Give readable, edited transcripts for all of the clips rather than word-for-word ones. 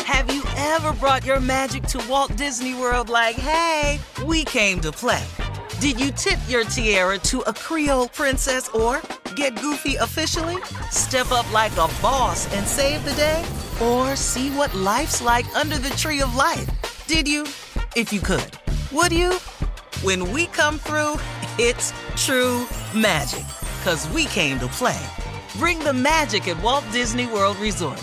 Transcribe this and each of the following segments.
Have you ever brought your magic to Walt Disney World like, hey, we came to play? Did you tip your tiara to a Creole princess or get goofy officially? Step up like a boss and save the day? Or see what life's like under the tree of life? Did you? If you could. Would you? When we come through, it's true magic. 'Cause we came to play. Bring the magic at Walt Disney World Resort.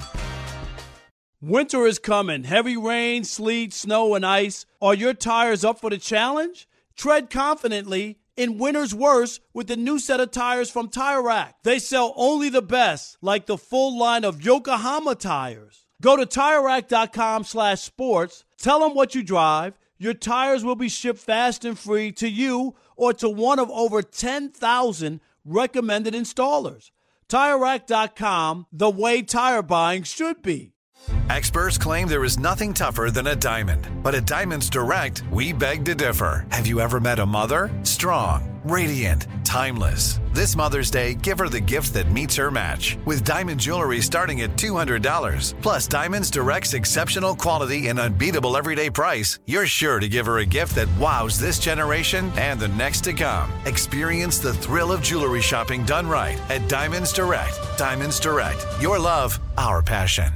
Winter is coming. Heavy rain, sleet, snow, and ice. Are your tires up for the challenge? Tread confidently in winter's worst with the new set of tires from Tire Rack. They sell only the best, like the full line of Yokohama tires. Go to TireRack.com/sports. Tell them what you drive. Your tires will be shipped fast and free to you or to one of over 10,000 recommended installers. TireRack.com, the way tire buying should be. Experts claim there is nothing tougher than a diamond. But at Diamonds Direct, we beg to differ. Have you ever met a mother? Strong, radiant, timeless. This Mother's Day, give her the gift that meets her match. With diamond jewelry starting at $200. Plus Diamonds Direct's exceptional quality and unbeatable everyday price, you're sure to give her a gift that wows this generation and the next to come. Experience the thrill of jewelry shopping done right at Diamonds Direct. Diamonds Direct. Your love, our passion.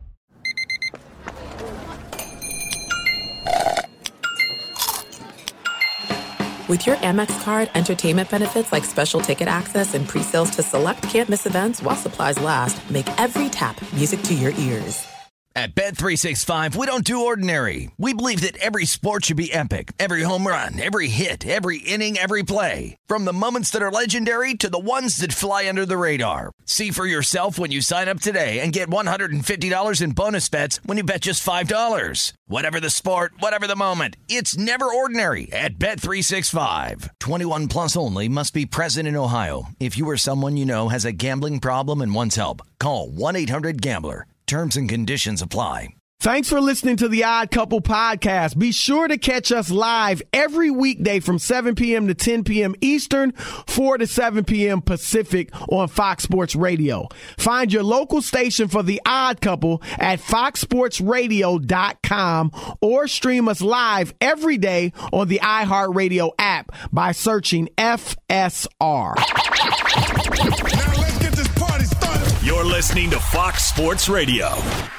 With your Amex card, entertainment benefits like special ticket access and pre-sales to select can't-miss events while supplies last make every tap music to your ears. At Bet365, we don't do ordinary. We believe that every sport should be epic. Every home run, every hit, every inning, every play. From the moments that are legendary to the ones that fly under the radar. See for yourself when you sign up today and get $150 in bonus bets when you bet just $5. Whatever the sport, whatever the moment, it's never ordinary at Bet365. 21 plus only. Must be present in Ohio. If you or someone you know has a gambling problem and wants help, call 1-800-GAMBLER. Terms and conditions apply. Thanks for listening to the Odd Couple podcast. Be sure to catch us live every weekday from 7 p.m. to 10 p.m. Eastern, 4 to 7 p.m. Pacific on Fox Sports Radio. Find your local station for the Odd Couple at foxsportsradio.com or stream us live every day on the iHeartRadio app by searching FSR. Now let's get this party started. You're listening to Fox Sports Radio.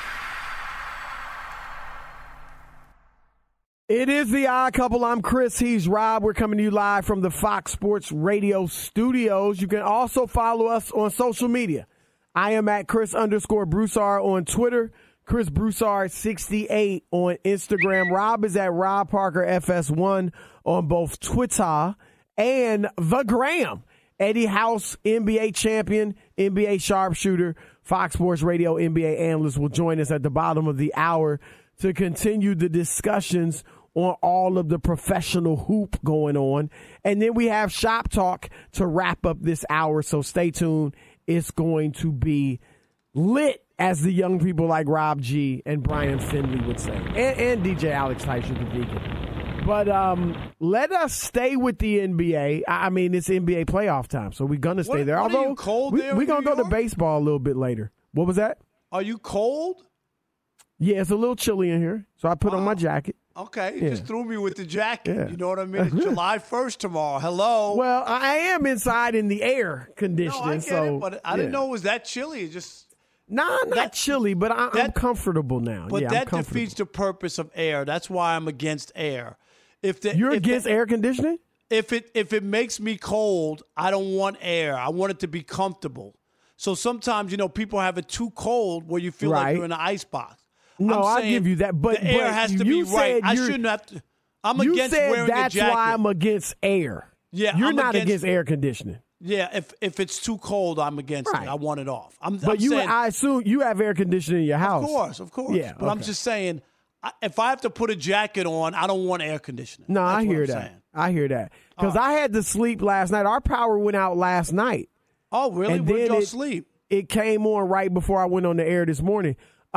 It is the Odd Couple. I'm Chris. He's Rob. We're coming to you live from the Fox Sports Radio studios. You can also follow us on social media. I am at Chris_Broussard on Twitter, Chris Broussard68 on Instagram. Rob is at Rob Parker FS1 on both Twitter and the Gram. Eddie House, NBA champion, NBA sharpshooter, Fox Sports Radio NBA analyst, will join us at the bottom of the hour to continue the discussions on all of the professional hoop going on. And then we have Shop Talk to wrap up this hour, so stay tuned. It's going to be lit, as the young people like Rob G. and Brian Finley would say, and DJ Alex Teicher, the Vegan. But let us stay with the NBA. I mean, it's NBA playoff time, so we're going to stay there. Although, we're going to go to baseball a little bit later. What was that? Are you cold? Yeah, it's a little chilly in here, so I put on my jacket. Okay, you just threw me with the jacket. Yeah. You know what I mean? It's July 1st tomorrow. Hello. Well, I am inside in the air conditioning. No, I get it, but I didn't know it was that chilly. It just not chilly, but I'm comfortable now. But that defeats the purpose of air. That's why I'm against air. You're against air conditioning? If it makes me cold, I don't want air. I want it to be comfortable. So sometimes, people have it too cold where you feel like you're in an ice box. No, I'll give you that. But the air has to be right. I shouldn't have to. I'm against wearing a jacket. That's why I'm against air. Yeah, you're not against air conditioning. Yeah, if it's too cold, I'm against it. I want it off. I assume you have air conditioning in your house. Of course. Yeah, but I'm just saying, if I have to put a jacket on, I don't want air conditioning. No, I hear that. I hear that. Because I had to sleep last night. Our power went out last night. Oh, really? Where did y'all sleep? It came on right before I went on the air this morning.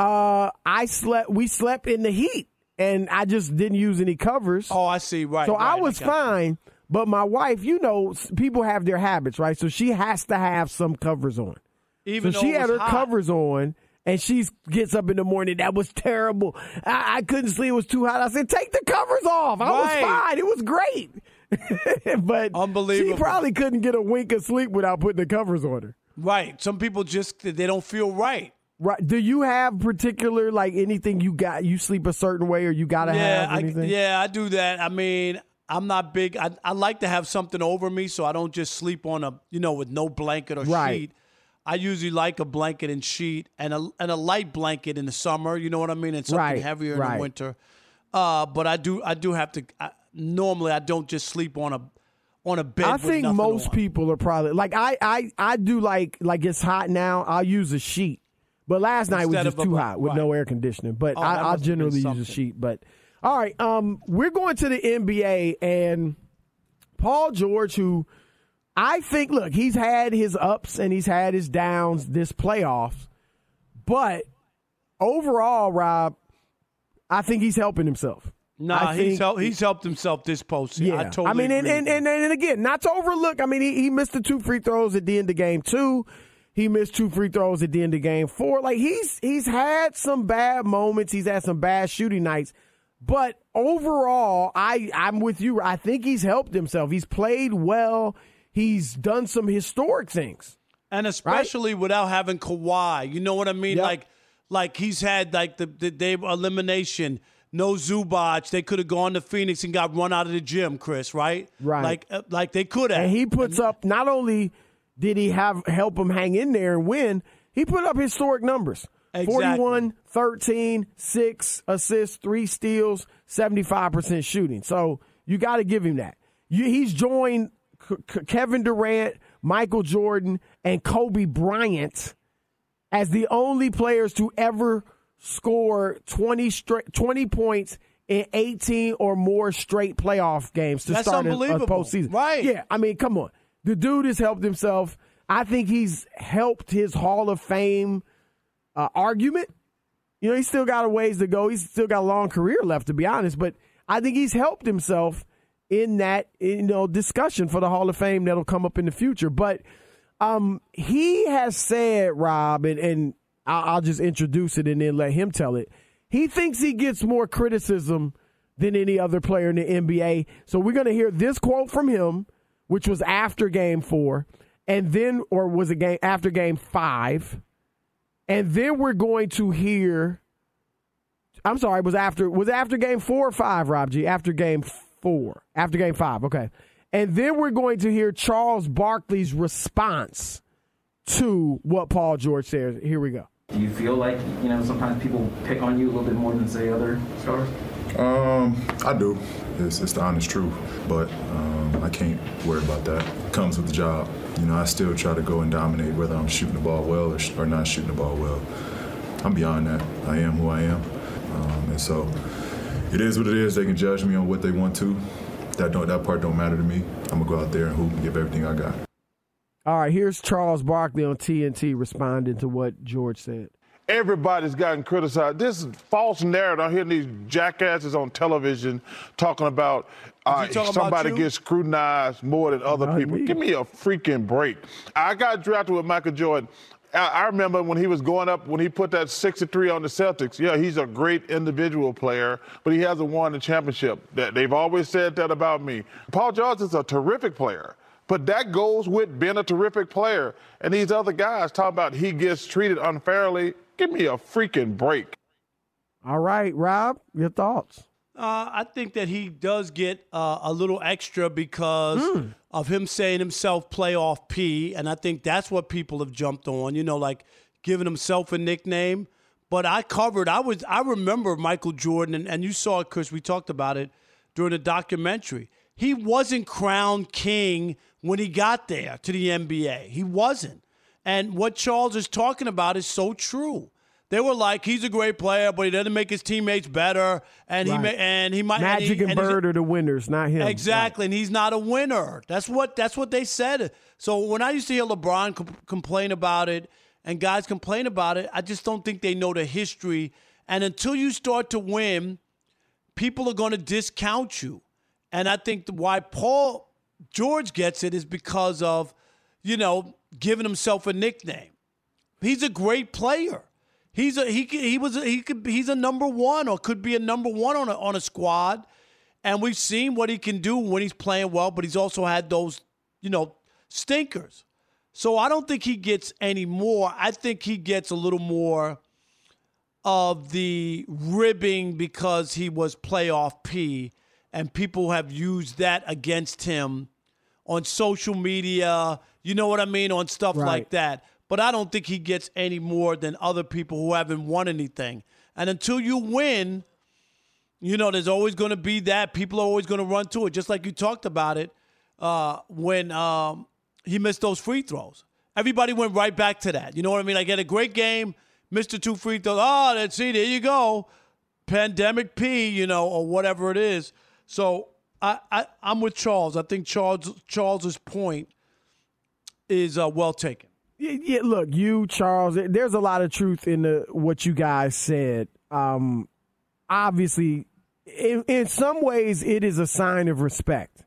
We slept in the heat, and I just didn't use any covers. Oh, I see. Right. So I was fine. But my wife, people have their habits, right? So she has to have some covers on. Even so she had her covers on, And she gets up in the morning. That was terrible. I couldn't sleep. It was too hot. I said, take the covers off. I was fine. It was great. But unbelievable. She probably couldn't get a wink of sleep without putting the covers on her. Right. Some people they don't feel right. Right. Do you have particular, like, anything you sleep a certain way or you got to have anything? I do that. I mean, I'm not big. I like to have something over me so I don't just sleep on with no blanket or sheet. I usually like a blanket and sheet and a light blanket in the summer. You know what I mean? And something heavier in the winter. But I do have to. Normally, I don't just sleep on a bed. I think most people are probably like I do like it's hot now. I'll use a sheet. But last night was just too hot with no air conditioning. But I'll generally use a sheet. But all right, we're going to the NBA and Paul George, who. I think, look, he's had his ups and he's had his downs this playoffs. But overall, Rob, I think he's helping himself. He's helped himself this postseason. Yeah. I totally agree. And again, not to overlook, I mean, he missed the 2 free throws at the end of game 2. He missed 2 free throws at the end of game 4. Like, he's had some bad moments. He's had some bad shooting nights. But overall, I'm with you. I think he's helped himself. He's played well. He's done some historic things. And especially without having Kawhi. You know what I mean? Yep. Like he's had like the day of elimination, no Zubac. They could have gone to Phoenix and got run out of the gym, Chris, right? Right. Like they could have. And he puts up, not only did he help him hang in there and win, he put up historic numbers. Exactly. 41, 13, 6 assists, 3 steals, 75% shooting. So you got to give him that. He's joined Kevin Durant, Michael Jordan, and Kobe Bryant as the only players to ever score 20 points in 18 or more straight playoff games to start a postseason. Right. Yeah, I mean, come on. The dude has helped himself. I think he's helped his Hall of Fame argument. You know, he's still got a ways to go. He's still got a long career left, to be honest. But I think he's helped himself in that, discussion for the Hall of Fame that'll come up in the future. But he has said, Rob, and I'll just introduce it and then let him tell it. He thinks he gets more criticism than any other player in the NBA. So we're going to hear this quote from him, which was after Game 4, and then, or was it after Game 5, and then we're going to hear. I'm sorry, was after Game 4 or 5, Rob G? After Game 4. After Game 5, okay. And then we're going to hear Charles Barkley's response to what Paul George says. Here we go. Do you feel like, sometimes people pick on you a little bit more than, say, other stars? I do. It's the honest truth. But I can't worry about that. It comes with the job. I still try to go and dominate whether I'm shooting the ball well or not shooting the ball well. I'm beyond that. I am who I am. And so it is what it is. They can judge me on what they want to. That part don't matter to me. I'm going to go out there and hoop and give everything I got. All right, here's Charles Barkley on TNT responding to what George said. Everybody's gotten criticized. This false narrative. I'm hearing these jackasses on television talking about somebody gets scrutinized more than other people. Give me a freaking break. I got drafted with Michael Jordan. I remember when he was going up, when he put that 63 on the Celtics. Yeah, he's a great individual player, but he hasn't won the championship. They've always said that about me. Paul George is a terrific player, but that goes with being a terrific player. And these other guys talk about he gets treated unfairly. Give me a freaking break. All right, Rob, your thoughts? I think that he does get a little extra because of him saying himself playoff P, and I think that's what people have jumped on, like giving himself a nickname. But I remember Michael Jordan, and you saw it, Chris, we talked about it during the documentary. He wasn't crowned king when he got there to the NBA. He wasn't. And what Charles is talking about is so true. They were like, he's a great player, but he doesn't make his teammates better, and he might Magic and Bird are the winners, not him. Exactly, and he's not a winner. That's what they said. So when I used to hear LeBron complain about it and guys complain about it, I just don't think they know the history. And until you start to win, people are going to discount you. And I think why Paul George gets it is because of, giving himself a nickname. He's a great player. He's a number one or could be a number one on a squad. And we've seen what he can do when he's playing well, but he's also had those, stinkers. So I don't think he gets any more. I think he gets a little more of the ribbing because he was playoff P, and people have used that against him on social media, you know what I mean, on stuff like that. But I don't think he gets any more than other people who haven't won anything. And until you win, there's always going to be that. People are always going to run to it, just like you talked about it when he missed those free throws. Everybody went right back to that. You know what I mean? Like, he had a great game, missed the 2 free throws. Oh, let's see, there you go. Pandemic P, or whatever it is. So I'm with Charles. I think Charles's point is well taken. Yeah, look, Charles, there's a lot of truth in what you guys said. Obviously, in some ways, it is a sign of respect.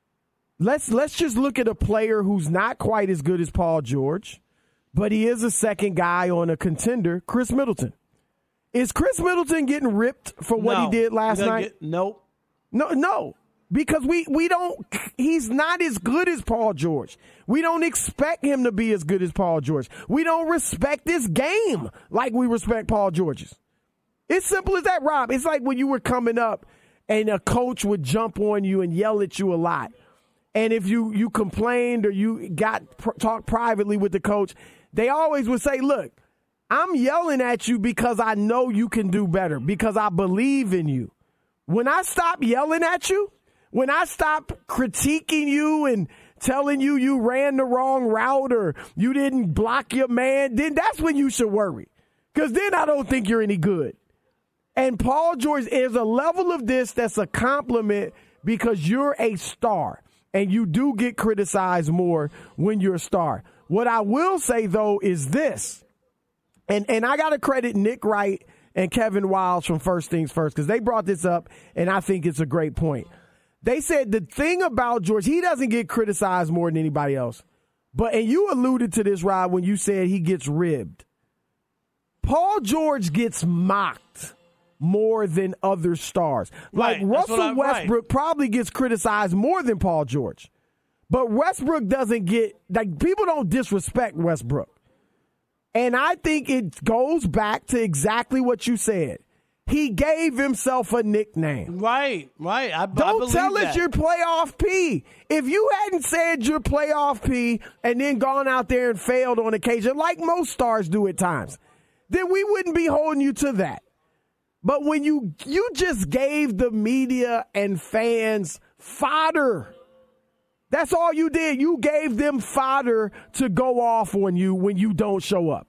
Let's just look at a player who's not quite as good as Paul George, but he is a second guy on a contender, Chris Middleton. Is Chris Middleton getting ripped for what he did last night? Nope. No. Because we don't – he's not as good as Paul George. We don't expect him to be as good as Paul George. We don't respect this game like we respect Paul George's. It's simple as that, Rob. It's like when you were coming up and a coach would jump on you and yell at you a lot. And if you complained or you talked privately with the coach, they always would say, look, I'm yelling at you because I know you can do better, because I believe in you. When I stop yelling at you, when I stop critiquing you and telling you ran the wrong route or you didn't block your man, then that's when you should worry. Because then I don't think you're any good. And Paul George is a level of this that's a compliment because you're a star. And you do get criticized more when you're a star. What I will say, though, is this. And I got to credit Nick Wright and Kevin Wiles from First Things First because they brought this up, and I think it's a great point. They said the thing about George, he doesn't get criticized more than anybody else. And you alluded to this, Rob, when you said he gets ribbed. Paul George gets mocked more than other stars. Like Russell Westbrook probably gets criticized more than Paul George. But Westbrook doesn't get, people don't disrespect Westbrook. And I think it goes back to exactly what you said. He gave himself a nickname. Right. Don't tell us you're playoff P. If you hadn't said you're playoff P and then gone out there and failed on occasion, like most stars do at times, then we wouldn't be holding you to that. But when you just gave the media and fans fodder, that's all you did. You gave them fodder to go off on you when you don't show up.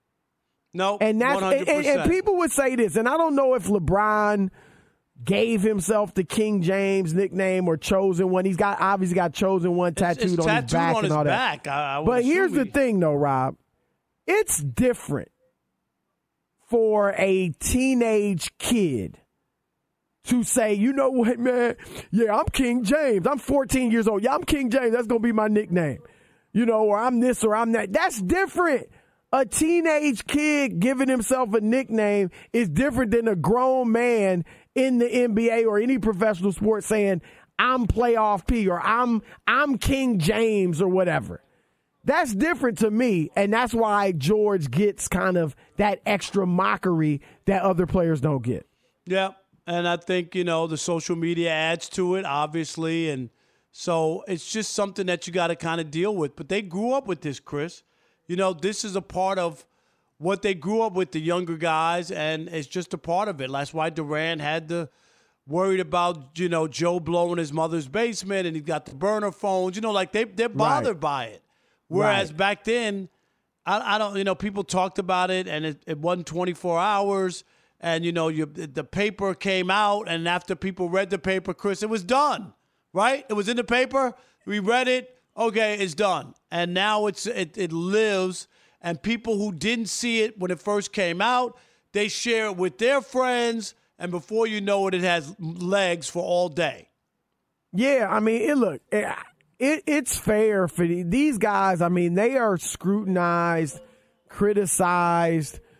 No, and that's 100%. And people would say this, and I don't know if LeBron gave himself the King James nickname or chosen one. He's obviously got chosen one tattooed on his back and all that. But here's the thing, though, Rob. It's different for a teenage kid to say, you know what, man? Yeah, I'm King James. I'm 14 years old. Yeah, I'm King James. That's going to be my nickname. Or I'm this or I'm that. That's different. A teenage kid giving himself a nickname is different than a grown man in the NBA or any professional sport saying, I'm playoff P or I'm King James or whatever. That's different to me, and that's why George gets kind of that extra mockery that other players don't get. Yeah, and I think, the social media adds to it, obviously, and so it's just something that you got to kind of deal with. But they grew up with this, Chris. This is a part of what they grew up with, the younger guys, and it's just a part of it. That's why Durant had to worried about, Joe blowing his mother's basement, and he got the burner phones. They're bothered by it. Whereas back then, I don't, people talked about it, and it wasn't 24 hours, and, the paper came out, and after people read the paper, Chris, it was done, right? It was in the paper. We read it. Okay, it's done. And now it lives, and people who didn't see it when it first came out, they share it with their friends, and before you know it, it has legs for all day. Yeah, I mean, it's fair for these guys. I mean, they are scrutinized, criticized,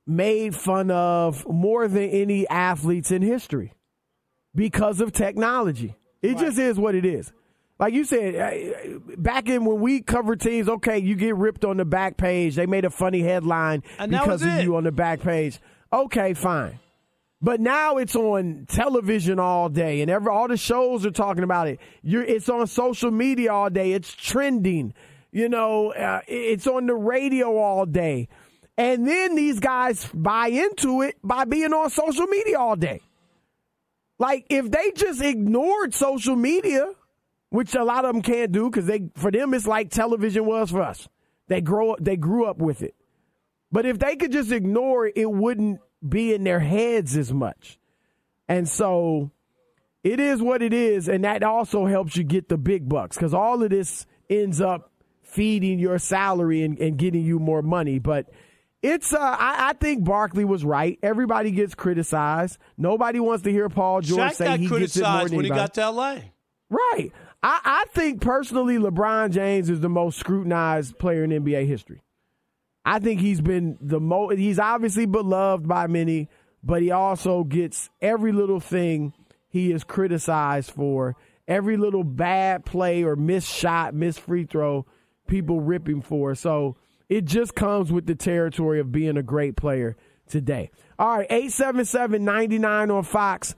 made fun of more than any athletes in history because of technology. It just is what it is. Like you said, back in when we covered teams, okay, you get ripped on the back page. They made a funny headline because of you on the back page. Okay, fine. But now it's on television all day, and all the shows are talking about it. It's on social media all day. It's trending. It's on the radio all day. And then these guys buy into it by being on social media all day. Like, if they just ignored social media, which a lot of them can't do because for them it's like television was for us. They grew up with it. But if they could just ignore it, it wouldn't be in their heads as much. And so it is what it is, and that also helps you get the big bucks because all of this ends up feeding your salary and getting you more money. But it's I think Barkley was right. Everybody gets criticized. Nobody wants to hear Paul George say he gets it more than anybody. When he got to L.A. Right. I think personally LeBron James is the most scrutinized player in NBA history. I think he's been he's obviously beloved by many, but he also gets every little thing he is criticized for, every little bad play or missed shot, missed free throw, people rip him for. So it just comes with the territory of being a great player today. All right, 877-99 on Fox,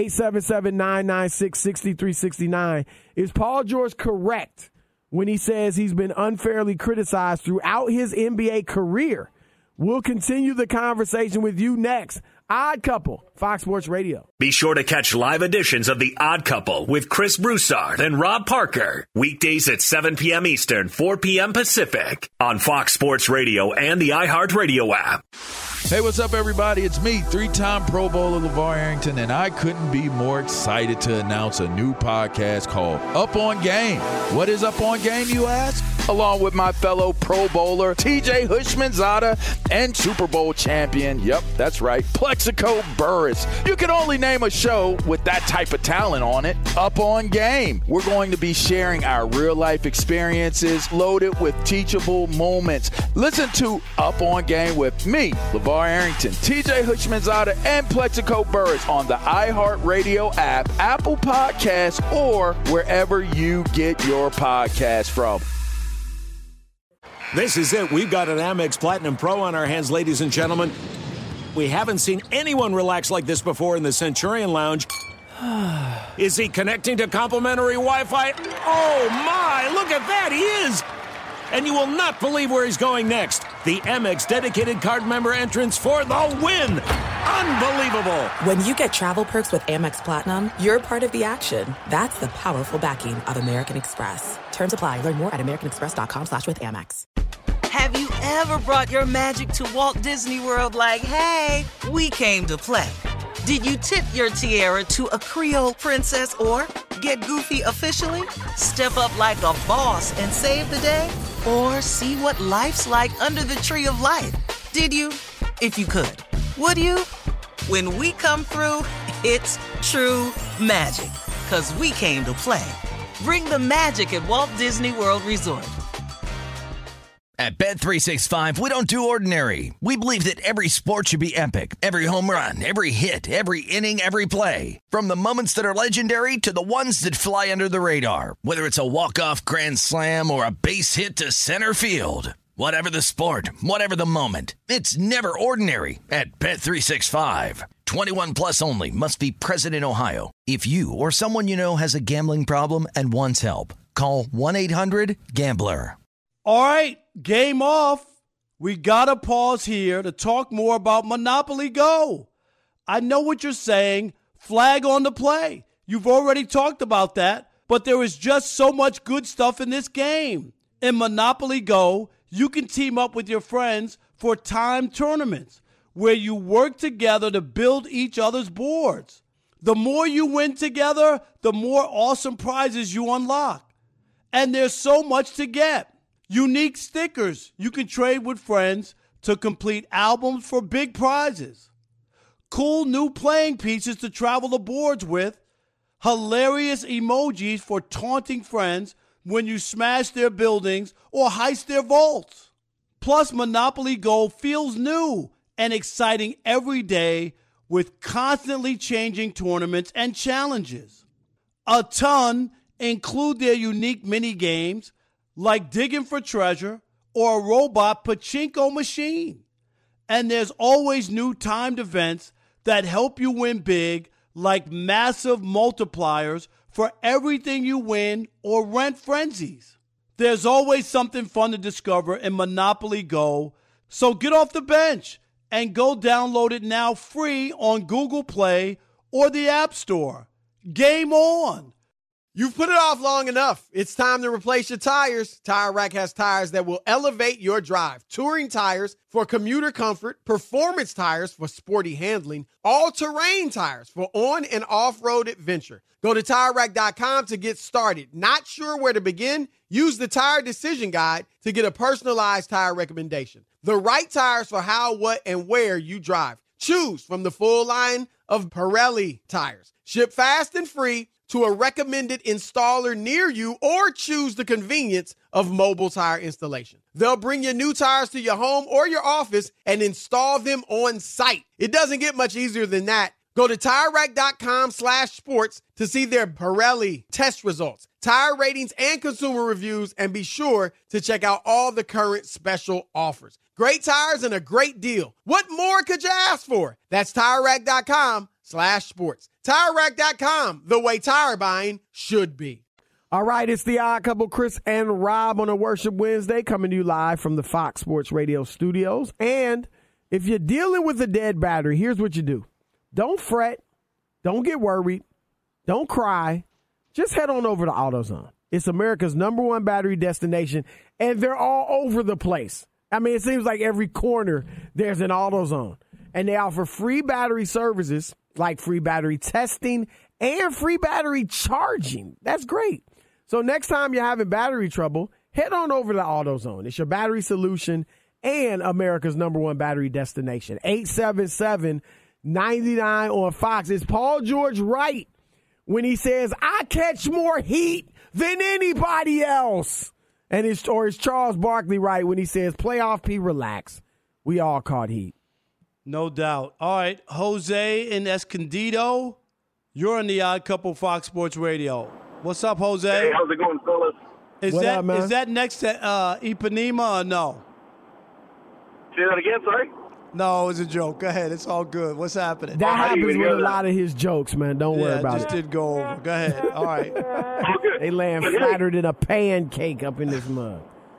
877-996-6369. Is Paul George correct when he says he's been unfairly criticized throughout his NBA career? We'll continue the conversation with you next. Odd Couple, Fox Sports Radio. Be sure to catch live editions of The Odd Couple with Chris Broussard and Rob Parker. Weekdays at 7 p.m. Eastern, 4 p.m. Pacific on Fox Sports Radio and the iHeartRadio app. Hey, what's up, everybody? It's me, three-time Pro Bowler LeVar Arrington, and I couldn't be more excited to announce a new podcast called Up On Game. What is Up On Game, you ask? Along with my fellow Pro Bowler, TJ Houshmandzadeh, and Super Bowl champion, yep, that's right, Plexico Burress. You can only name a show with that type of talent on it. Up On Game. We're going to be sharing our real-life experiences loaded with teachable moments. Listen to Up On Game with me, LeVar Arrington, TJ Houshmandzadeh, and Plexico Burress on the iHeartRadio app, Apple Podcasts, or wherever you get your podcasts from. This is it. We've got an Amex Platinum Pro on our hands, ladies and gentlemen. We haven't seen anyone relax like this before in the Centurion Lounge. Is he connecting to complimentary Wi-Fi? Oh, my. Look at that. He is. And you will not believe where he's going next. The Amex dedicated card member entrance for the win. Unbelievable. When you get travel perks with Amex Platinum, you're part of the action. That's the powerful backing of American Express. Terms apply. Learn more at americanexpress.com/withAmex. Have you ever brought your magic to Walt Disney World like, hey, we came to play? Did you tip your tiara to a Creole princess or get goofy officially? Step up like a boss and save the day? Or see what life's like under the tree of life? Did you? If you could. Would you? When we come through, it's true magic. 'Cause we came to play. Bring the magic at Walt Disney World Resort. At Bet365, we don't do ordinary. We believe that every sport should be epic. Every home run, every hit, every inning, every play. From the moments that are legendary to the ones that fly under the radar. Whether it's a walk-off grand slam or a base hit to center field. Whatever the sport, whatever the moment. It's never ordinary at Bet365. 21 plus only. Must be present in Ohio. If you or someone you know has a gambling problem and wants help, call 1-800-GAMBLER. All right, game off. We got to pause here to talk more about Monopoly Go. I know what you're saying. Flag on the play. You've already talked about that, but there is just so much good stuff in this game. In Monopoly Go, you can team up with your friends for timed tournaments where you work together to build each other's boards. The more you win together, the more awesome prizes you unlock. And there's so much to get. Unique stickers you can trade with friends to complete albums for big prizes. Cool new playing pieces to travel the boards with. Hilarious emojis for taunting friends when you smash their buildings or heist their vaults. Plus, Monopoly Go feels new and exciting every day with constantly changing tournaments and challenges. A ton include their unique mini games like digging for treasure or a robot pachinko machine. And there's always new timed events that help you win big, like massive multipliers for everything you win or rent frenzies. There's always something fun to discover in Monopoly Go, so get off the bench and go download it now free on Google Play or the App Store. Game on! You've put it off long enough. It's time to replace your tires. Tire Rack has tires that will elevate your drive. Touring tires for commuter comfort, performance tires for sporty handling, all-terrain tires for on- and off-road adventure. Go to TireRack.com to get started. Not sure where to begin? Use the Tire Decision Guide to get a personalized tire recommendation. The right tires for how, what, and where you drive. Choose from the full line of Pirelli tires. Ship fast and free to a recommended installer near you, or choose the convenience of mobile tire installation. They'll bring your new tires to your home or your office and install them on site. It doesn't get much easier than that. Go to TireRack.com/sports to see their Pirelli test results, tire ratings, and consumer reviews, and be sure to check out all the current special offers. Great tires and a great deal. What more could you ask for? That's TireRack.com/sports. TireRack.com, the way tire buying should be. All right, it's the Odd Couple, Chris and Rob on a Worship Wednesday, coming to you live from the Fox Sports Radio studios. And if you're dealing with a dead battery, here's what you do. Don't fret. Don't get worried. Don't cry. Just head on over to AutoZone. It's America's #1 battery destination, and they're all over the place. I mean, it seems like every corner there's an AutoZone. And they offer free battery services like free battery testing and free battery charging. That's great. So next time you're having battery trouble, head on over to AutoZone. It's your battery solution and America's #1 battery destination. 877-99 on Fox. Is Paul George right when he says, I catch more heat than anybody else? And is Charles Barkley right when he says, playoff P, relax? We all caught heat. No doubt. All right, Jose in Escondido, you're on the Odd Couple Fox Sports Radio. What's up, Jose? Hey, how's it going, fellas? Is that next to Ipanema or no? Say that again, sorry? No, it was a joke. Go ahead. It's all good. What's happening? That happens with a lot of his jokes, man. Don't worry about it. Just did go over. Go ahead. All right. They land flatter than a pancake up in this mug.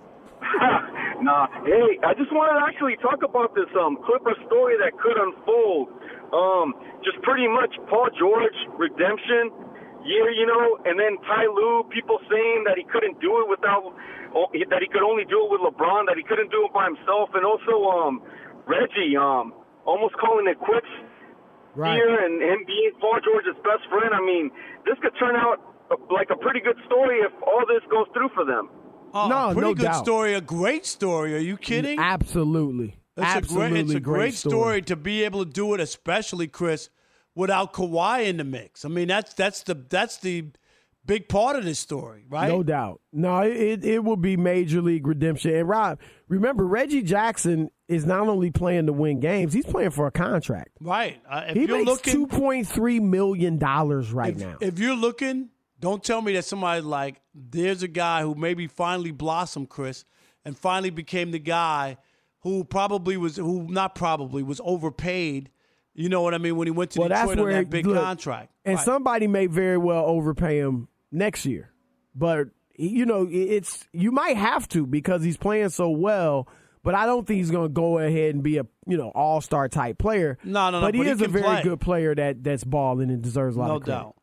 Nah, hey, I just wanted to actually talk about this Clipper story that could unfold. Just pretty much Paul George redemption year, and then Ty Lue, people saying that he couldn't do it that he could only do it with LeBron, that he couldn't do it by himself, and also Reggie almost calling it quits here, and him being Paul George's best friend. I mean, this could turn out like a pretty good story if all this goes through for them. No good story, a great story. Are you kidding? Absolutely. It's a great story to be able to do it, especially, Chris, without Kawhi in the mix. I mean, that's the big part of this story, right? No doubt. No, it will be major league redemption. And Rob, remember, Reggie Jackson is not only playing to win games, he's playing for a contract. Right. He makes $2.3 million right now. If you're looking, don't tell me that somebody like, there's a guy who maybe finally blossomed, Chris, and finally became the guy who was overpaid. You know what I mean? When he went to Detroit on that big contract. And somebody may very well overpay him next year. But, you might have to because he's playing so well. But I don't think he's going to go ahead and be a, all-star type player. No. But he is a very good player that's balling and deserves a lot of credit. No doubt.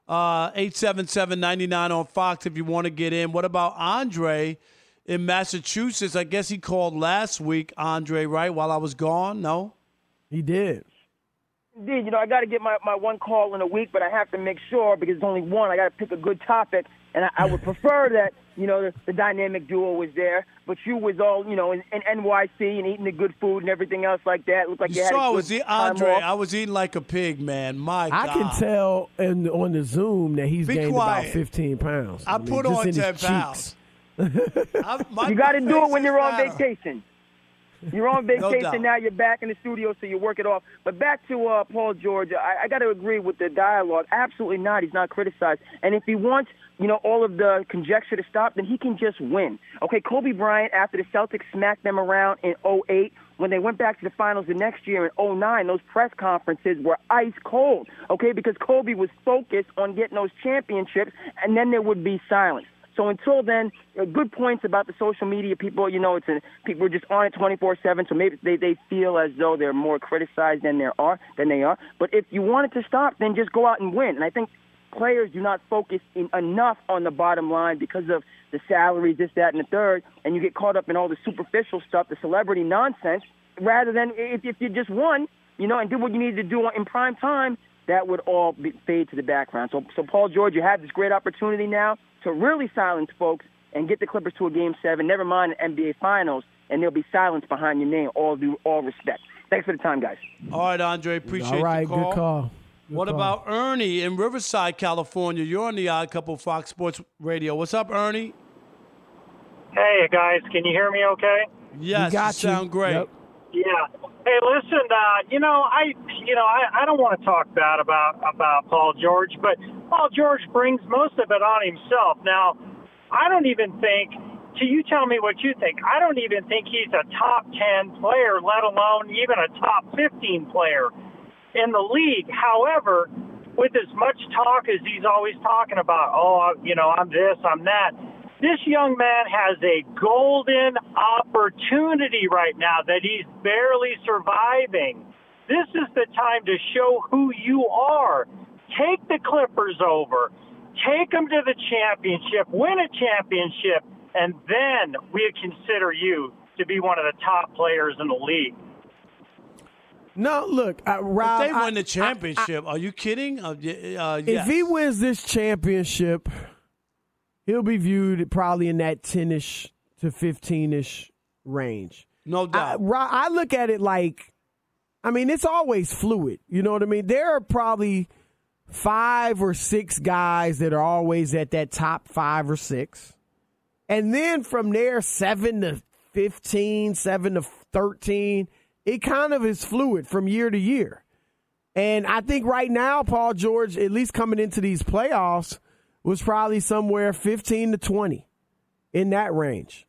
877-99 on Fox if you want to get in. What about Andre in Massachusetts? I guess he called last week, Andre, right, while I was gone? No? He did. Indeed. I got to get my one call in a week, but I have to make sure because it's only one. I got to pick a good topic, and I would prefer that, the dynamic duo was there. But you was all, in NYC and eating the good food and everything else like that. Looked like you had a good time off. I was eating like a pig, man. My God. I can tell on the Zoom that he's gained about 15 pounds. I put on 10 pounds. You got to do it when you're on vacation. You're on vacation now. You're back in the studio, so you work it off. But back to Paul George, I got to agree with the dialogue. Absolutely not. He's not criticized. And if he wants, all of the conjecture to stop, then he can just win. Okay, Kobe Bryant, after the Celtics smacked them around in 2008, when they went back to the finals the next year in 2009, those press conferences were ice cold, okay, because Kobe was focused on getting those championships, and then there would be silence. So until then, good points about the social media people. People are just on it 24/7. So maybe they feel as though they're more criticized than they are. But if you want it to stop, then just go out and win. And I think players do not focus enough on the bottom line because of the salaries, this, that, and the third, and you get caught up in all the superficial stuff, the celebrity nonsense. Rather than if you just won, and did what you needed to do in prime time, that would all fade to the background. So Paul George, you have this great opportunity now to really silence folks and get the Clippers to a Game 7, never mind an NBA Finals, and there'll be silence behind your name, all respect. Thanks for the time, guys. All right, Andre, appreciate the call. All right, good call. What about Ernie in Riverside, California? You're on the Odd Couple Fox Sports Radio. What's up, Ernie? Hey, guys, can you hear me okay? Yes, you sound great. Yep. Yeah. Hey, listen, I don't want to talk bad about Paul George, but Paul George brings most of it on himself. Now, I don't even think, you tell me what you think, I don't even think he's a top 10 player, let alone even a top 15 player in the league. However, with as much talk as he's always talking about, I'm this, I'm that, this young man has a golden opportunity right now that he's barely surviving. This is the time to show who you are. Take the Clippers over. Take them to the championship. Win a championship. And then we consider you to be one of the top players in the league. No, look, Rob. If they win the championship, are you kidding? Yes. If he wins this championship, he'll be viewed probably in that 10-ish to 15-ish range. No doubt. I look at it like, it's always fluid. You know what I mean? There are probably 5 or 6 guys that are always at that top 5 or 6. And then from there, 7 to 15, 7 to 13, it kind of is fluid from year to year. And I think right now, Paul George, at least coming into these playoffs, was probably somewhere 15 to 20 in that range.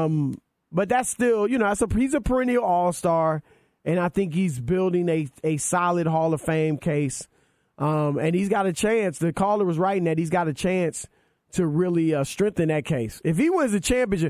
But that's still, he's a perennial all-star, and I think he's building a solid Hall of Fame case. And he's got a chance. The caller was right in that he's got a chance to really strengthen that case. If he wins the championship,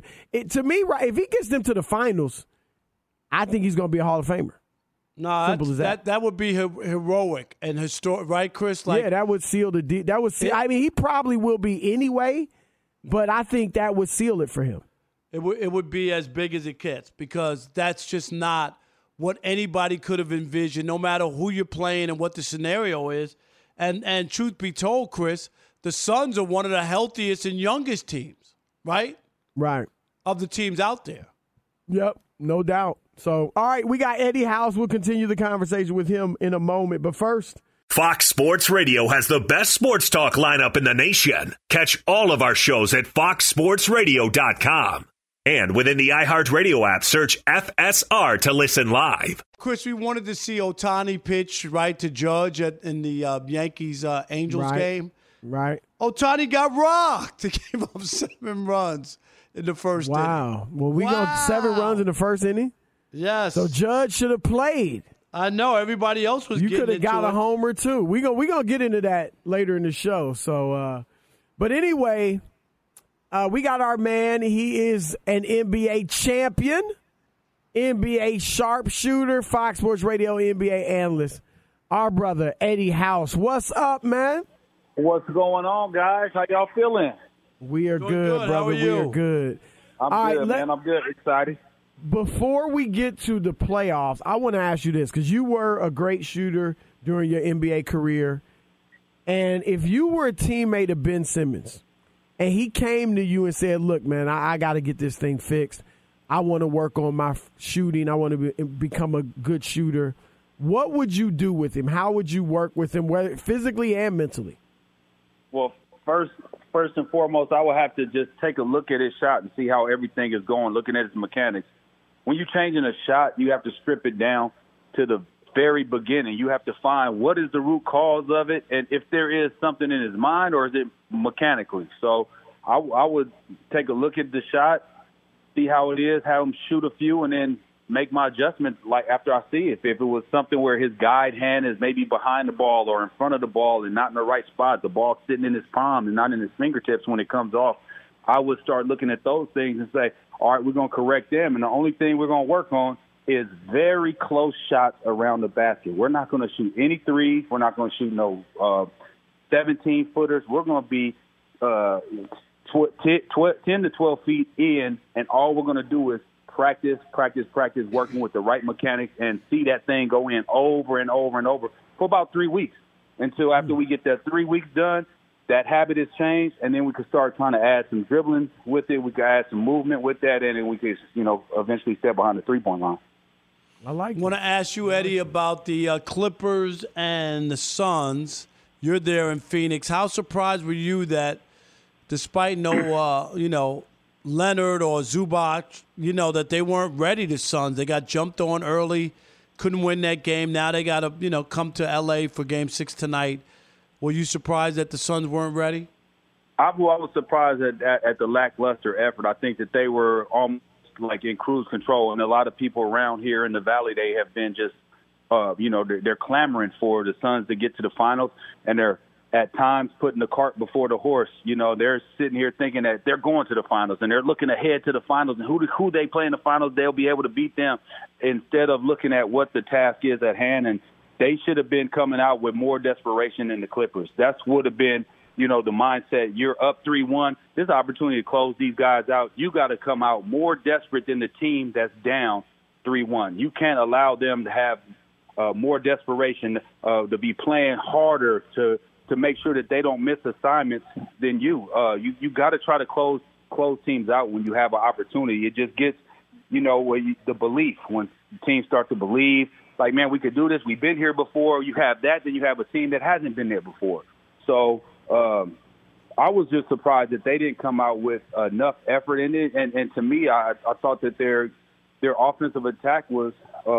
if he gets them to the finals, I think he's going to be a Hall of Famer. No, simple as that. That would be heroic and historic, right, Chris? That would seal the deal. That would seal. He probably will be anyway, but I think that would seal it for him. It would be as big as it gets because that's just not what anybody could have envisioned, no matter who you're playing and what the scenario is. And truth be told, Chris, the Suns are one of the healthiest and youngest teams, right? Right. Of the teams out there. Yep, no doubt. So, all right, we got Eddie House. We'll continue the conversation with him in a moment. But first, Fox Sports Radio has the best sports talk lineup in the nation. Catch all of our shows at foxsportsradio.com. And within the iHeartRadio app, search FSR to listen live. Chris, we wanted to see Ohtani pitch, right, to Judge in the Yankees-Angels game. Right. Ohtani got rocked. He gave up 7 runs in the first inning. Wow. Well, we got 7 runs in the first inning? Yes. So Judge should have played. I know. Everybody else was getting into it. You could have got a homer, too. We're gonna get into that later in the show. So, but anyway, we got our man. He is an NBA champion, NBA sharpshooter, Fox Sports Radio NBA analyst, our brother Eddie House. What's up, man? What's going on, guys? How y'all feeling? We are good, brother. How are you? We are good. I'm good, man. I'm good. Excited. Before we get to the playoffs, I want to ask you this, because you were a great shooter during your NBA career. And if you were a teammate of Ben Simmons and he came to you and said, look, man, I got to get this thing fixed. I want to work on my shooting. I want to become a good shooter. What would you do with him? How would you work with him, whether physically and mentally? Well, first and foremost, I would have to just take a look at his shot and see how everything is going, looking at his mechanics. when you're changing a shot, you have to strip it down to the very beginning. You have to find what is the root cause of it, and if there is something in his mind, or is it mechanically. So I would take a look at the shot, see how it is, have him shoot a few, and then make my adjustments like after I see it. If it was something where his guide hand is maybe behind the ball or in front of the ball and not in the right spot, the ball sitting in his palm and not in his fingertips when it comes off, I would start looking at those things and say, all right, we're going to correct them. And the only thing we're going to work on is very close shots around the basket. We're not going to shoot any threes. We're not going to shoot no 17-footers. We're going to be 10 to 12 feet in, and all we're going to do is practice, working with the right mechanics and see that thing go in over and over and over for about 3 weeks, until after we get that 3 weeks done, that habit is changed, and then we can start trying to add some dribbling with it. We can add some movement with that, and then we can, eventually step behind the three-point line. I want to ask you, Eddie, about the Clippers and the Suns. You're there in Phoenix. How surprised were you that despite no, Leonard or Zubac, that they weren't ready, the Suns? They got jumped on early, couldn't win that game. Now they got to, come to L.A. for Game 6 tonight. Were you surprised that the Suns weren't ready? I was surprised at the lackluster effort. I think that they were almost like in cruise control, and a lot of people around here in the Valley, they have been just, they're clamoring for the Suns to get to the finals, and they're at times putting the cart before the horse. They're sitting here thinking that they're going to the finals, and they're looking ahead to the finals, and who they play in the finals, they'll be able to beat them, instead of looking at what the task is at hand. And they should have been coming out with more desperation than the Clippers. That would have been, the mindset. You're up 3-1. There's an opportunity to close these guys out. You got to come out more desperate than the team that's down 3-1. You can't allow them to have more desperation, to be playing harder to make sure that they don't miss assignments than you. You got to try to close teams out when you have an opportunity. It just gets, the belief, when teams start to believe, like, man, we could do this. We've been here before. You have that, then you have a team that hasn't been there before. So I was just surprised that they didn't come out with enough effort in it. And to me, I thought that their offensive attack was,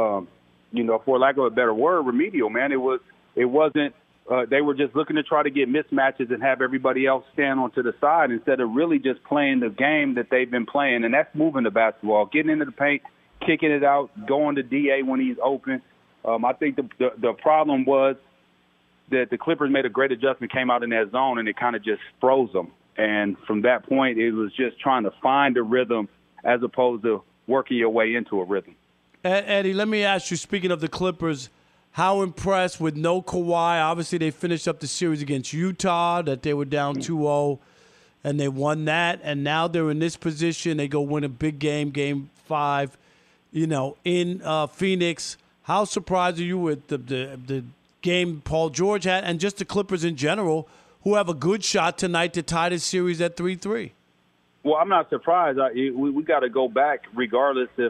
for lack of a better word, remedial, man. It wasn't. They were just looking to try to get mismatches and have everybody else stand onto the side instead of really just playing the game that they've been playing, and that's moving the basketball, getting into the paint, kicking it out, going to DA when he's open. I think the problem was that the Clippers made a great adjustment, came out in that zone, and it kind of just froze them. And from that point, it was just trying to find a rhythm as opposed to working your way into a rhythm. Eddie, let me ask you, speaking of the Clippers, how impressed with no Kawhi? Obviously, they finished up the series against Utah, that they were down 2-0, and they won that. And now they're in this position. They go win a big game, Game 5, in Phoenix. How surprised are you with the game Paul George had, and just the Clippers in general, who have a good shot tonight to tie the series at 3-3? Well, I'm not surprised. We got to go back regardless if,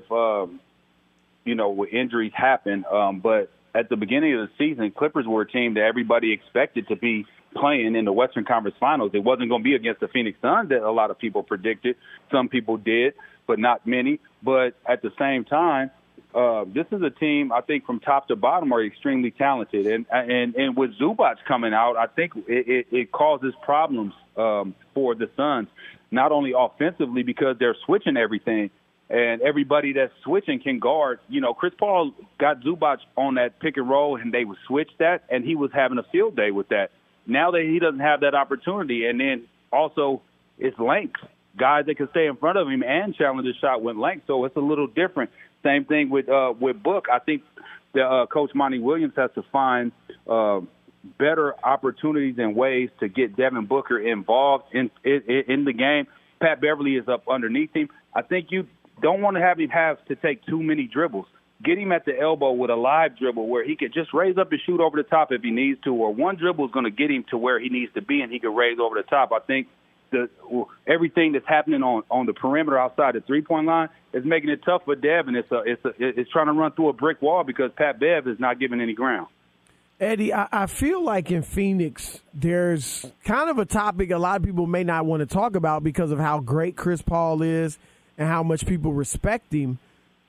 when injuries happen. But at the beginning of the season, Clippers were a team that everybody expected to be playing in the Western Conference Finals. It wasn't going to be against the Phoenix Suns that a lot of people predicted. Some people did, but not many. But at the same time, this is a team, I think, from top to bottom are extremely talented. And with Zubac coming out, I think it causes problems for the Suns, not only offensively because they're switching everything, and everybody that's switching can guard. Chris Paul got Zubac on that pick and roll, and they would switch that, and he was having a field day with that. Now that he doesn't have that opportunity, and then also it's length. Guys that can stay in front of him and challenge the shot with length, so it's a little different. Same thing with Book. I think that Coach Monty Williams has to find better opportunities and ways to get Devin Booker involved in the game. Pat Beverly is up underneath him. I think you don't want to have him have to take too many dribbles. Get him at the elbow with a live dribble where he could just raise up and shoot over the top if he needs to, or one dribble is going to get him to where he needs to be and he can raise over the top. I think everything that's happening on the perimeter outside the three-point line is making it tough for Dev, and it's trying to run through a brick wall because Pat Bev is not giving any ground. Eddie, I feel like in Phoenix there's kind of a topic a lot of people may not want to talk about because of how great Chris Paul is and how much people respect him.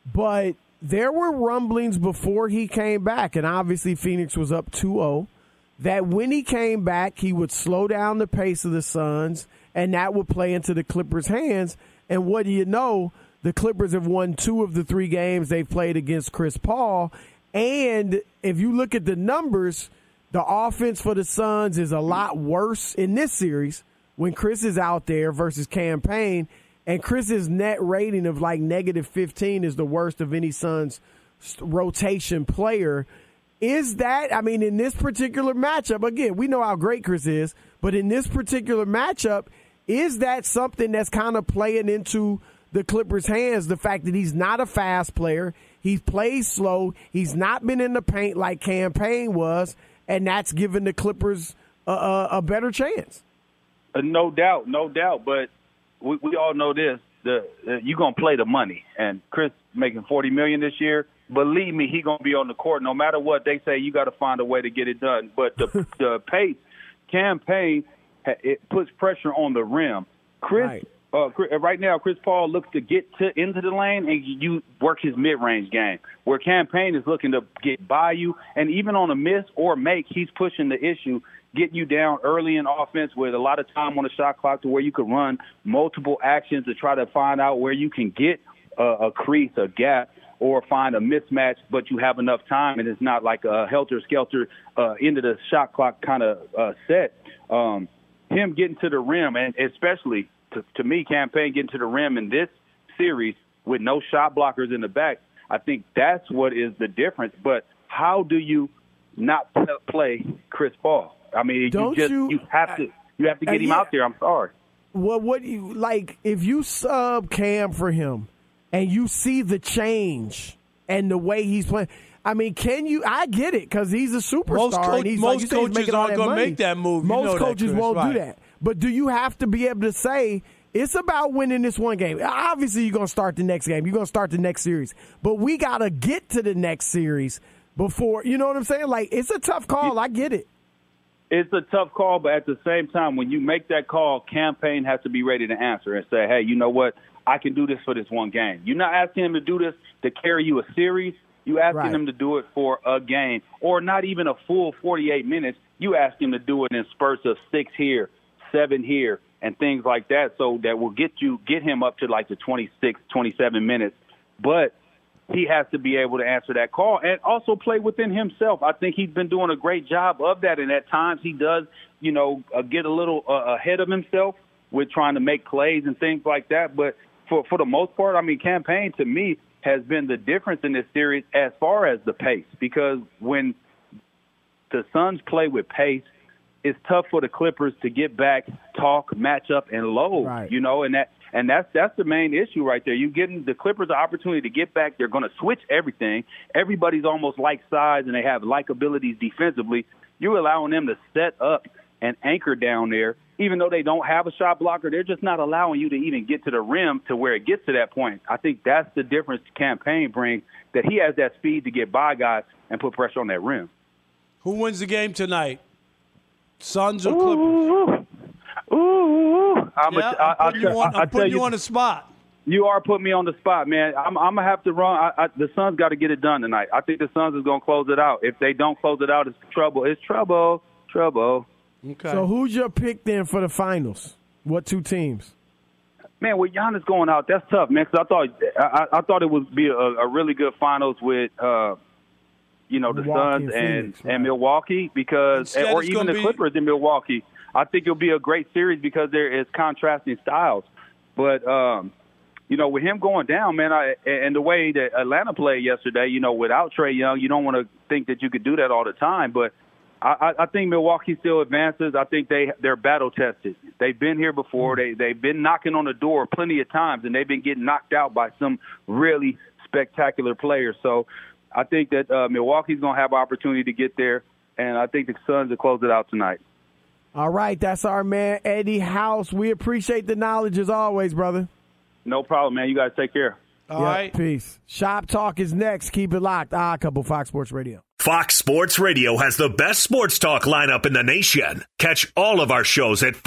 But there were rumblings before he came back, and obviously Phoenix was up 2-0, that when he came back, he would slow down the pace of the Suns, and that would play into the Clippers' hands. And what do you know? The Clippers have won 2 of the 3 games they've played against Chris Paul. And if you look at the numbers, the offense for the Suns is a lot worse in this series when Chris is out there versus Cam Payne. And Chris's net rating of like -15 is the worst of any Suns rotation player. Is that, I mean, in this particular matchup, again, we know how great Chris is, but in this particular matchup, is that something that's kind of playing into the Clippers' hands, the fact that he's not a fast player, he plays slow, he's not been in the paint like Cam Payne was, and that's given the Clippers a better chance? No doubt, but we all know this. You're going to play the money. And Chris making $40 million this year, believe me, he's going to be on the court. No matter what they say, you got to find a way to get it done. But the pace, Cam Payne, it puts pressure on the rim. Right now, Chris Paul looks to get into the lane and you work his mid-range game, where Cam Payne is looking to get by you. And even on a miss or make, he's pushing the issue, getting you down early in offense with a lot of time on the shot clock to where you could run multiple actions to try to find out where you can get a crease, a gap, or find a mismatch, but you have enough time and it's not like a helter-skelter into the shot clock kind of set. Him getting to the rim, and especially to me, Cam Payne getting to the rim in this series with no shot blockers in the back, I think that's what is the difference. But how do you not play Chris Paul? I mean, you have to get him out there. I'm sorry. Well, what do you like if you sub Cam for him and you see the change and the way he's playing? I mean, I get it because he's a superstar. Most coaches aren't going to make that move. Most coaches won't do that. But do you have to be able to say it's about winning this one game? Obviously, you're going to start the next game. You're going to start the next series. But we got to get to the next series before, you know what I'm saying? Like, it's a tough call. I get it. It's a tough call, but at the same time, when you make that call, Cam Payne has to be ready to answer and say, hey, you know what? I can do this for this one game. You're not asking him to do this to carry you a series. You asking him to do it for a game, or not even a full 48 minutes. You ask him to do it in spurts of 6 here, 7 here, and things like that, so that will get him up to like the 26, 27 minutes. But he has to be able to answer that call and also play within himself. I think he's been doing a great job of that, and at times he does, get a little ahead of himself with trying to make plays and things like that. But for the most part, I mean, Cam Payne, to me, has been the difference in this series as far as the pace, because when the Suns play with pace, it's tough for the Clippers to get back, talk, match up, and load, and that's the main issue right there. You getting the Clippers an opportunity to get back. They're going to switch everything. Everybody's almost like size, and they have like abilities defensively. You're allowing them to set up and anchor down there. Even though they don't have a shot blocker, they're just not allowing you to even get to the rim to where it gets to that point. I think that's the difference Cam Payne brings, that he has that speed to get by guys and put pressure on that rim. Who wins the game tonight? Suns or Clippers? I'm putting you on the spot. You are putting me on the spot, man. I'm going to have to run. The Suns got to get it done tonight. I think the Suns is going to close it out. If they don't close it out, it's trouble. It's trouble. Okay. So who's your pick then for the finals? What 2 teams? Man, with Giannis going out, that's tough, man. Because I thought it would be a really good finals with the Suns and Milwaukee, or even the Clippers in Milwaukee. I think it'll be a great series because there is contrasting styles. But with him going down, man, and the way that Atlanta played yesterday, without Trae Young, you don't want to think that you could do that all the time, but I think Milwaukee still advances. I think they're battle tested. They've been here before. They've been knocking on the door plenty of times, and they've been getting knocked out by some really spectacular players. So I think that Milwaukee's going to have an opportunity to get there, and I think the Suns will close it out tonight. All right, that's our man Eddie House. We appreciate the knowledge as always, brother. No problem, man. You guys take care. All right. Peace. Shop Talk is next. Keep it locked. Couple Fox Sports Radio. Fox Sports Radio has the best sports talk lineup in the nation. Catch all of our shows at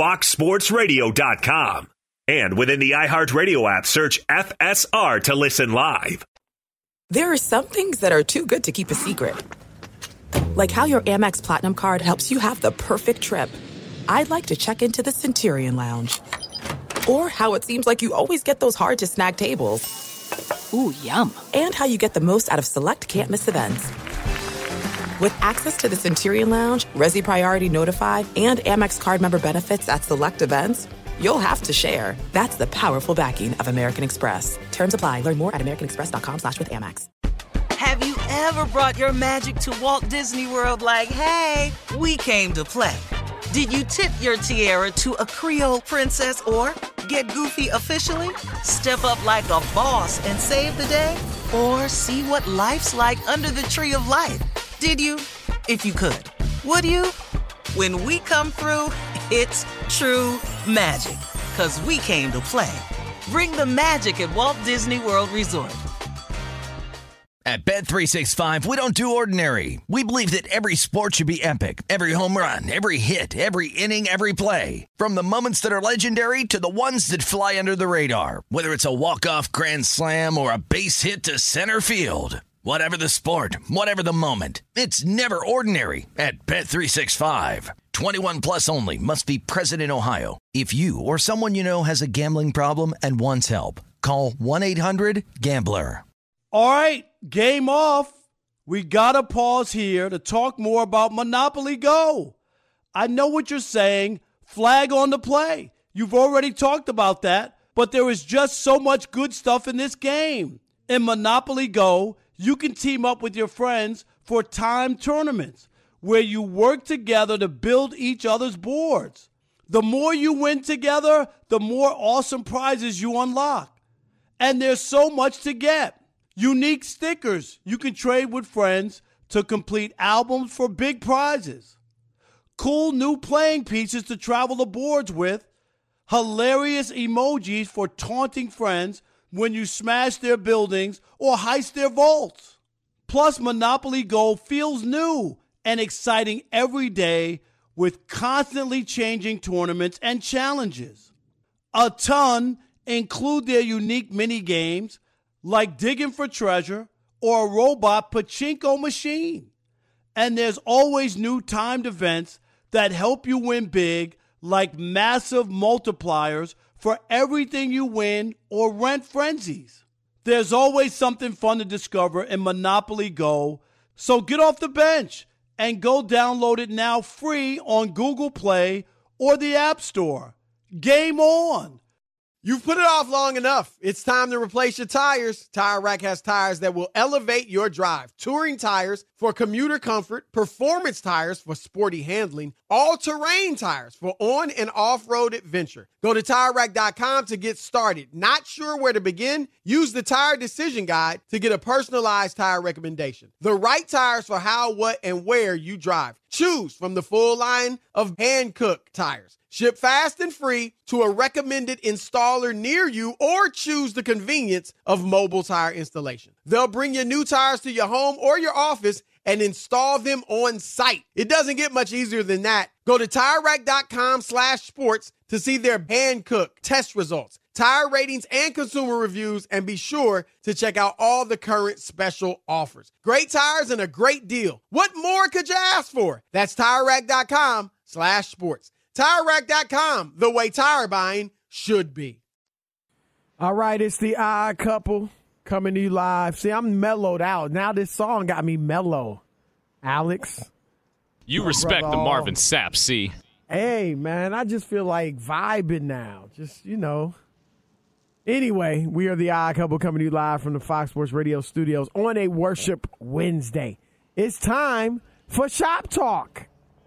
foxsportsradio.com. And within the iHeartRadio app, search FSR to listen live. There are some things that are too good to keep a secret. Like how your Amex Platinum card helps you have the perfect trip. I'd like to check into the Centurion Lounge. Or how it seems like you always get those hard-to-snag tables. Ooh, yum. And how you get the most out of select can't-miss events. With access to the Centurion Lounge, Resi Priority Notified, and Amex card member benefits at select events, you'll have to share. That's the powerful backing of American Express. Terms apply. Learn more at americanexpress.com/withAmex. Have you ever brought your magic to Walt Disney World like, hey, we came to play? Did you tip your tiara to a Creole princess or get goofy officially? Step up like a boss and save the day? Or see what life's like under the tree of life? Did you? If you could. Would you? When we come through, it's true magic. 'Cause we came to play. Bring the magic at Walt Disney World Resort. At Bet365, we don't do ordinary. We believe that every sport should be epic. Every home run, every hit, every inning, every play. From the moments that are legendary to the ones that fly under the radar. Whether it's a walk-off grand slam or a base hit to center field. Whatever the sport, whatever the moment. It's never ordinary at Bet365. 21 plus only. Must be present in Ohio. If you or someone you know has a gambling problem and wants help, call 1-800-GAMBLER. All right, game off. We got to pause here to talk more about Monopoly Go. I know what you're saying. Flag on the play. You've already talked about that, but there is just so much good stuff in this game. In Monopoly Go, you can team up with your friends for timed tournaments where you work together to build each other's boards. The more you win together, the more awesome prizes you unlock. And there's so much to get. Unique stickers you can trade with friends to complete albums for big prizes. Cool new playing pieces to travel the boards with. Hilarious emojis for taunting friends when you smash their buildings or heist their vaults. Plus, Monopoly Go feels new and exciting every day with constantly changing tournaments and challenges. A ton include their unique mini games like digging for treasure or a robot pachinko machine. And there's always new timed events that help you win big, like massive multipliers for everything you win or rent frenzies. There's always something fun to discover in Monopoly Go, so get off the bench and go download it now free on Google Play or the App Store. Game on! You've put it off long enough. It's time to replace your tires. Tire Rack has tires that will elevate your drive. Touring tires for commuter comfort, performance tires for sporty handling, all-terrain tires for on- and off-road adventure. Go to TireRack.com to get started. Not sure where to begin? Use the Tire Decision Guide to get a personalized tire recommendation. The right tires for how, what, and where you drive. Choose from the full line of Hankook tires. Ship fast and free to a recommended installer near you, or choose the convenience of mobile tire installation. They'll bring your new tires to your home or your office and install them on site. It doesn't get much easier than that. Go to TireRack.com/sports to see their Hankook test results, tire ratings, and consumer reviews, and be sure to check out all the current special offers. Great tires and a great deal. What more could you ask for? That's TireRack.com/sports. TireRack.com, the way tire buying should be. All right, it's the Odd Couple coming to you live. See, I'm mellowed out. Now this song got me mellow. Alex. You respect the Marvin Sapp, see? Hey, man, I just feel like vibing now. Just, you know. Anyway, we are the Odd Couple coming to you live from the Fox Sports Radio studios on a Worship Wednesday. It's time for Shop Talk.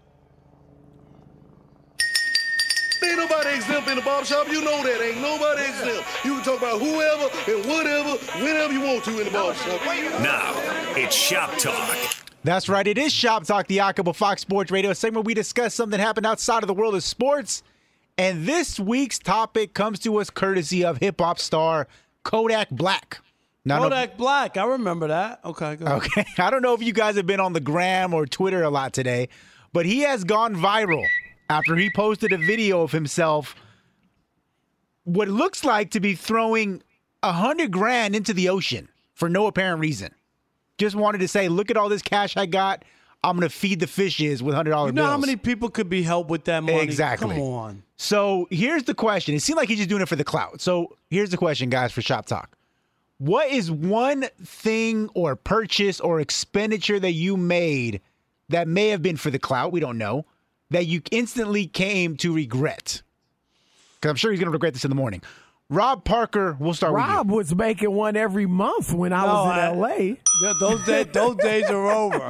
Ain't nobody exempt in the barbershop. You know that. Ain't nobody exempt. You can talk about whoever and whatever, whenever you want to in the barbershop. Now, it's Shop Talk. That's right. It is Shop Talk, the Odd Couple Fox Sports Radio segment. We discuss something that happened outside of the world of sports. And this week's topic comes to us courtesy of hip-hop star Kodak Black. Kodak Black. I remember that. Okay, go ahead. Okay. I don't know if you guys have been on the gram or Twitter a lot today, but he has gone viral after he posted a video of himself, what looks like to be throwing $100,000 into the ocean. for no apparent reason. Just wanted to say, look at all this cash I got. I'm going to feed the fishes with $100 bills. You know how many people could be helped with that money? Exactly. Come on. So here's the question. It seemed like he's just doing it for the clout. So here's the question, guys, for Shop Talk. What is one thing or purchase or expenditure that you made that may have been for the clout, we don't know, that you instantly came to regret? Because I'm sure he's going to regret this in the morning. Rob Parker, we'll start with you. Rob was making one every month when I was in L.A. Those days are over.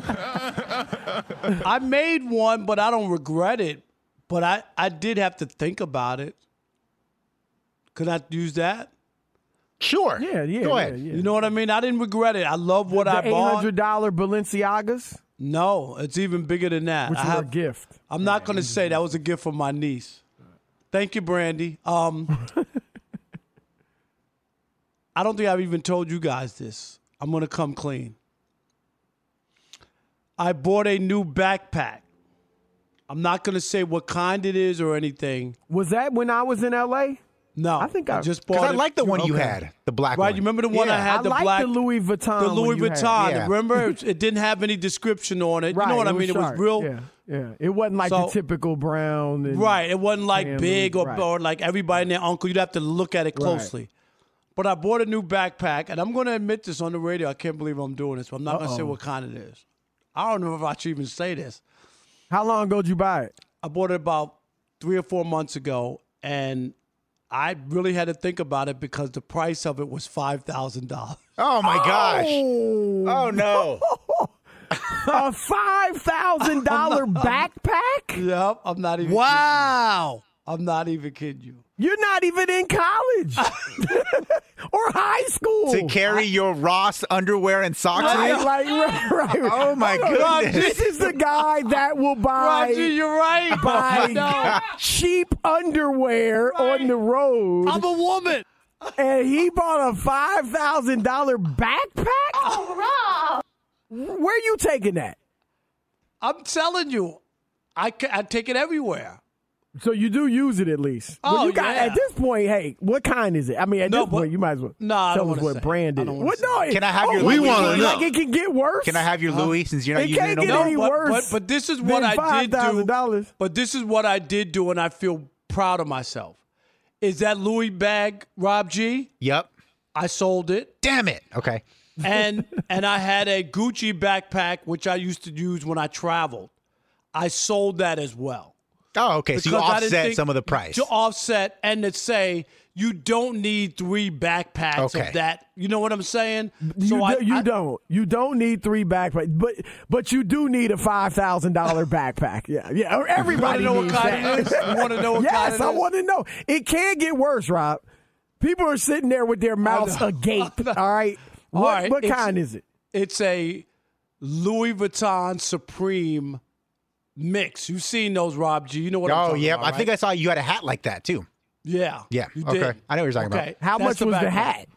I made one, but I don't regret it. But I did have to think about it. Could I use that? Sure. Yeah. Go ahead. Yeah. You know what I mean? I didn't regret it. I love what I bought. $800 Balenciagas? No, it's even bigger than that. Which was a gift. I'm not going to say that was a gift from my niece. Thank you, Brandy. I don't think I've even told you guys this. I'm going to come clean. I bought a new backpack. I'm not going to say what kind it is or anything. Was that when I was in L.A.? No. I think I just bought it. Because I like the one you had, the black one. Right, you remember the one I had, the black? black? The Louis Vuitton. The Louis Vuitton. Yeah. Remember? It didn't have any description on it. Right, you know what I mean? sharp. It was real. Yeah. It wasn't like the typical brown. And right. It wasn't like big or like everybody and their uncle. You'd have to look at it closely. Right. But I bought a new backpack, and I'm going to admit this on the radio. I can't believe I'm doing this, but I'm not going to say what kind it is. I don't know if I should even say this. How long ago did you buy it? I bought it about 3 or 4 months ago, and I really had to think about it because the price of it was $5,000. Oh, my gosh. Oh, no. A $5,000 backpack? Yep, I'm not even Wow. I'm not even kidding you. You're not even in college or high school. To carry your Ross underwear and socks in? Right. Oh, my goodness. This is the guy that will buy Roger, you're right. cheap underwear on the road. I'm a woman. And he bought a $5,000 backpack? Oh, Rob! Where you taking that? I'm telling you, I take it everywhere. So you do use it at least. Oh, you got, at this point, hey, what kind is it? I mean, at this point, you might as well tell us what brand it is. What? No, can I have your Louis? We want to know. Like it can get worse? Can I have your Louis since you're not it using it? It can't get any worse. But this is what I did do. But this is what I did do, and I feel proud of myself. Is that Louis bag, Rob G? Yep. I sold it. Damn it. Okay. And I had a Gucci backpack, which I used to use when I traveled. I sold that as well. Oh, okay. So you offset some of the price. To offset and to say you don't need 3 backpacks of that. You know what I'm saying? You don't. You don't need 3 backpacks, but you do need a $5,000 backpack. Yeah. Everybody needs that. You want to know what kind it is? Yes, I want to know. It can get worse, Rob. People are sitting there with their mouths agape. All right. What kind is it? It's a Louis Vuitton Supreme mix. You've seen those, Rob G. You know what I'm talking about, I think I saw you had a hat like that, too. Yeah. Yeah. You okay. did. I know what you're talking about. How much was the hat?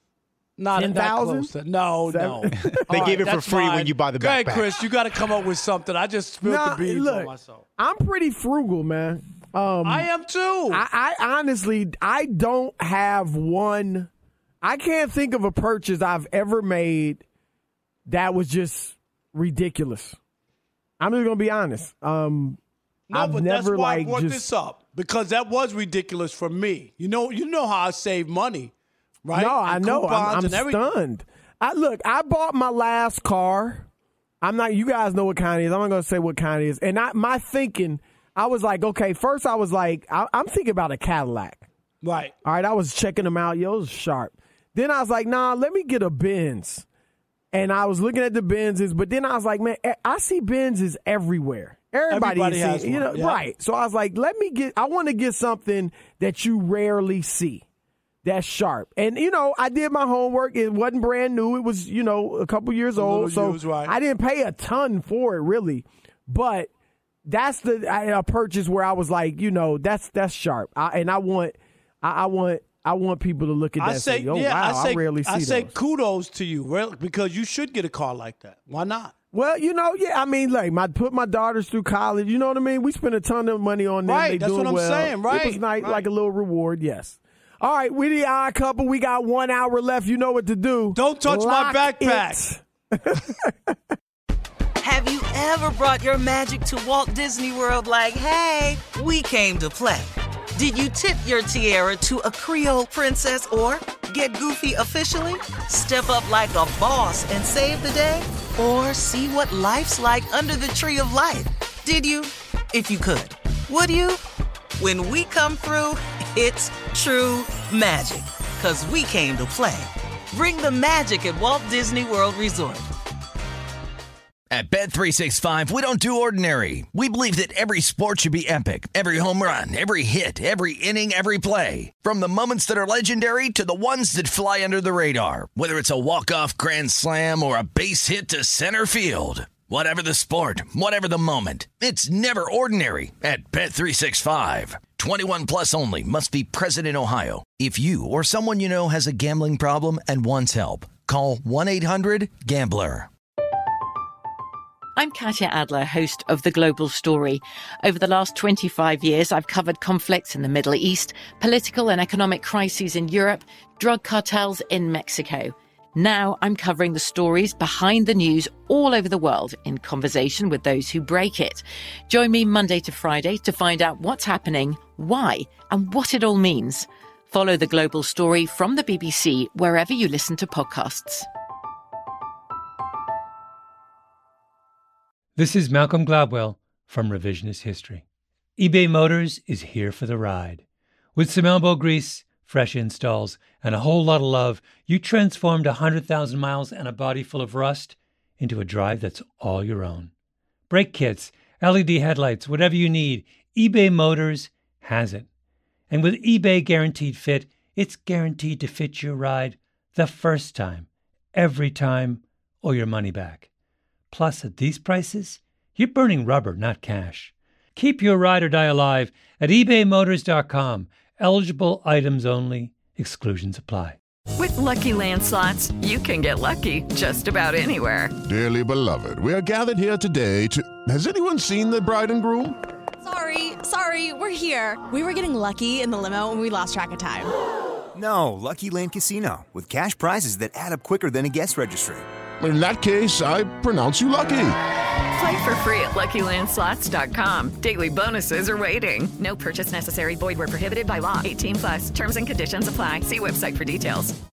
Not 10,000? No. They gave it for free when you buy the backpack. Go ahead, Chris. You got to come up with something. I just spilled the beans on myself. I'm pretty frugal, man. I am too. I honestly, I don't have one. I can't think of a purchase I've ever made that was just ridiculous. I'm just gonna be honest. I've but never that's why I brought just this up because that was ridiculous for me. You know how I save money, right? No, I know. I'm and everything. stunned. I bought my last car. I'm not. You guys know what kind it is. I'm not gonna say what kind it is. And my thinking, I was like, okay. First, I was like, I'm thinking about a Cadillac. Right. All right. I was checking them out. Yo, it was sharp. Then I was like, nah, let me get a Benz. And I was looking at the Benzes, but then I was like, man, I see Benzes everywhere. Everybody has one. Right. So I was like, I want to get something that you rarely see. That's sharp. And, I did my homework. It wasn't brand new. It was, a couple years old. So used, right. I didn't pay a ton for it, really. But that's a purchase where I was like, that's sharp. I want people to look at that and say, I rarely see those. I say kudos to you, because you should get a car like that. Why not? Well, I mean, like, put my daughters through college. You know what I mean? We spent a ton of money on them. Right, they that's doing what I'm well. saying, right. It was nice, like a little reward, yes. All right, we the odd couple. We got 1 hour left. You know what to do. Don't touch my backpack. Have you ever brought your magic to Walt Disney World like, hey, we came to play? Did you tip your tiara to a Creole princess or get goofy officially? Step up like a boss and save the day? Or see what life's like under the tree of life? Did you? If you could. Would you? When we come through, it's true magic. 'Cause we came to play. Bring the magic at Walt Disney World Resort. At Bet365, we don't do ordinary. We believe that every sport should be epic. Every home run, every hit, every inning, every play. From the moments that are legendary to the ones that fly under the radar. Whether it's a walk-off grand slam or a base hit to center field. Whatever the sport, whatever the moment. It's never ordinary at Bet365. 21 plus only. Must be present in Ohio. If you or someone you know has a gambling problem and wants help, call 1-800-GAMBLER. I'm Katya Adler, host of The Global Story. Over the last 25 years, I've covered conflicts in the Middle East, political and economic crises in Europe, drug cartels in Mexico. Now I'm covering the stories behind the news all over the world in conversation with those who break it. Join me Monday to Friday to find out what's happening, why, and what it all means. Follow The Global Story from the BBC wherever you listen to podcasts. This is Malcolm Gladwell from Revisionist History. eBay Motors is here for the ride. With some elbow grease, fresh installs, and a whole lot of love, you transformed 100,000 miles and a body full of rust into a drive that's all your own. Brake kits, LED headlights, whatever you need, eBay Motors has it. And with eBay Guaranteed Fit, it's guaranteed to fit your ride the first time, every time, or your money back. Plus, at these prices, you're burning rubber, not cash. Keep your ride or die alive at ebaymotors.com. Eligible items only. Exclusions apply. With Lucky Land Slots, you can get lucky just about anywhere. Dearly beloved, we are gathered here today to... Has anyone seen the bride and groom? Sorry, we're here. We were getting lucky in the limo and we lost track of time. No, Lucky Land Casino, with cash prizes that add up quicker than a guest registry. In that case, I pronounce you lucky. Play for free at LuckyLandSlots.com. Daily bonuses are waiting. No purchase necessary. Void where prohibited by law. 18 plus. Terms and conditions apply. See website for details.